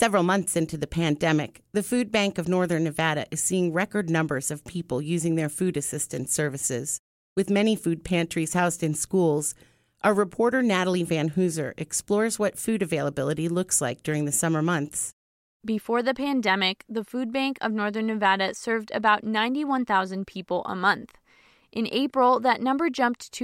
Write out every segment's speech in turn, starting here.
Several months into the pandemic, the Food Bank of Northern Nevada is seeing record numbers of people using their food assistance services. With many food pantries housed in schools, our reporter Natalie Van Hooser explores what food availability looks like during the summer months. Before the pandemic, the Food Bank of Northern Nevada served about 91,000 people a month. In April, that number jumped to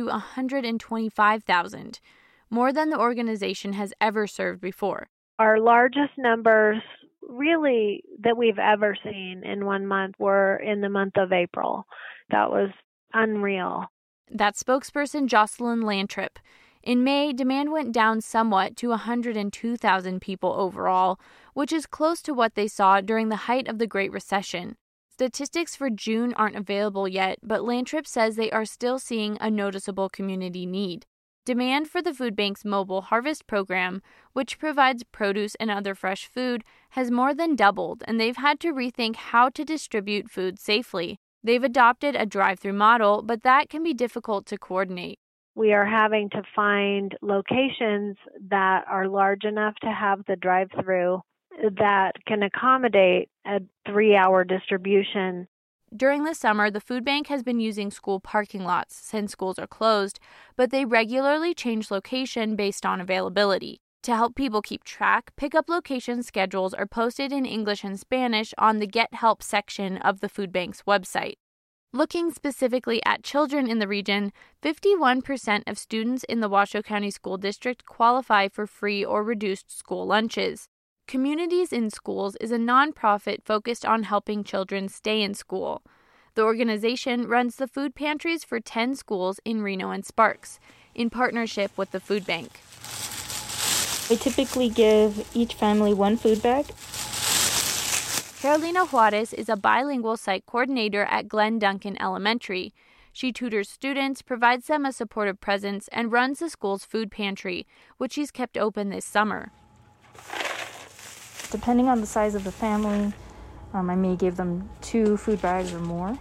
125,000, more than the organization has ever served before. Our largest numbers really that we've ever seen in one month were in the month of April. That was unreal. That's spokesperson Jocelyn Lantrip. In May, demand went down somewhat to 102,000 people overall, which is close to what they saw during the height of the Great Recession. Statistics for June aren't available yet, but Lantrip says they are still seeing a noticeable community need. Demand for the food bank's mobile harvest program, which provides produce and other fresh food, has more than doubled, and they've had to rethink how to distribute food safely. They've adopted a drive-through model, but that can be difficult to coordinate. We are having to find locations that are large enough to have the drive-through that can accommodate a 3-hour distribution. During the summer, the food bank has been using school parking lots since schools are closed, but they regularly change location based on availability. To help people keep track, pickup location schedules are posted in English and Spanish on the Get Help section of the food bank's website. Looking specifically at children in the region, 51% of students in the Washoe County School District qualify for free or reduced school lunches. Communities in Schools is a nonprofit focused on helping children stay in school. The organization runs the food pantries for 10 schools in Reno and Sparks, in partnership with the food bank. We typically give each family one food bag. Carolina Juarez is a bilingual site coordinator at Glen Duncan Elementary. She tutors students, provides them a supportive presence, and runs the school's food pantry, which she's kept open this summer. Depending on the size of the family, I may give them 2 food bags or more.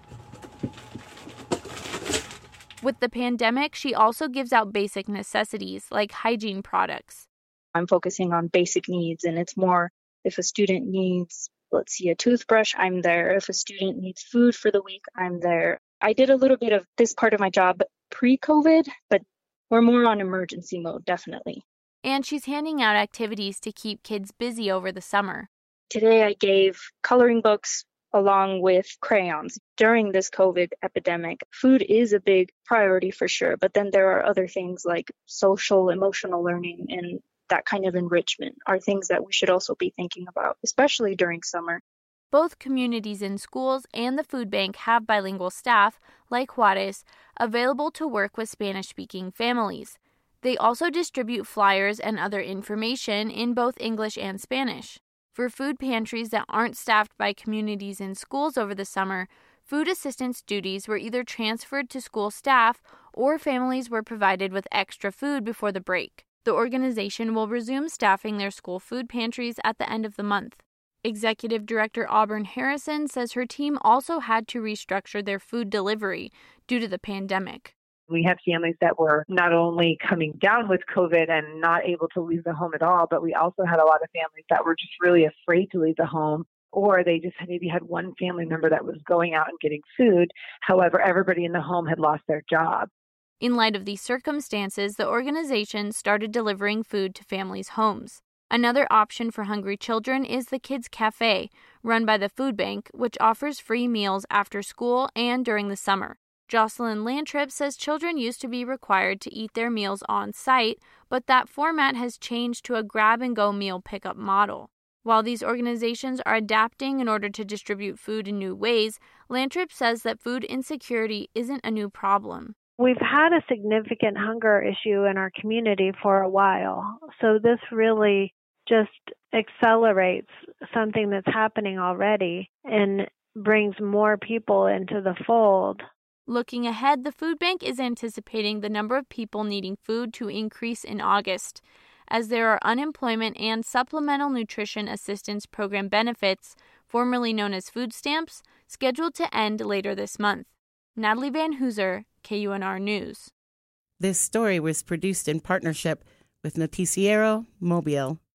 With the pandemic, she also gives out basic necessities like hygiene products. I'm focusing on basic needs, and it's more if a student needs, let's see, a toothbrush, I'm there. If a student needs food for the week, I'm there. I did a little bit of this part of my job pre-COVID, but we're more on emergency mode, definitely. And she's handing out activities to keep kids busy over the summer. Today I gave coloring books along with crayons. During this COVID epidemic, food is a big priority for sure, but then there are other things like social, emotional learning and that kind of enrichment are things that we should also be thinking about, especially during summer. Both communities in schools and the food bank have bilingual staff, like Juarez, available to work with Spanish-speaking families. They also distribute flyers and other information in both English and Spanish. For food pantries that aren't staffed by communities in schools over the summer, food assistance duties were either transferred to school staff or families were provided with extra food before the break. The organization will resume staffing their school food pantries at the end of the month. Executive Director Auburn Harrison says her team also had to restructure their food delivery due to the pandemic. We had families that were not only coming down with COVID and not able to leave the home at all, but we also had a lot of families that were just really afraid to leave the home, or they just maybe had one family member that was going out and getting food. However, everybody in the home had lost their job. In light of these circumstances, the organization started delivering food to families' homes. Another option for hungry children is the Kids Cafe, run by the food bank, which offers free meals after school and during the summer. Jocelyn Lantrip says children used to be required to eat their meals on site, but that format has changed to a grab-and-go meal pickup model. While these organizations are adapting in order to distribute food in new ways, Lantrip says that food insecurity isn't a new problem. We've had a significant hunger issue in our community for a while, so this really just accelerates something that's happening already and brings more people into the fold. Looking ahead, the food bank is anticipating the number of people needing food to increase in August, as there are unemployment and supplemental nutrition assistance program benefits, formerly known as food stamps, scheduled to end later this month. Natalie Van Hooser, KUNR News. This story was produced in partnership with Noticiero Mobile.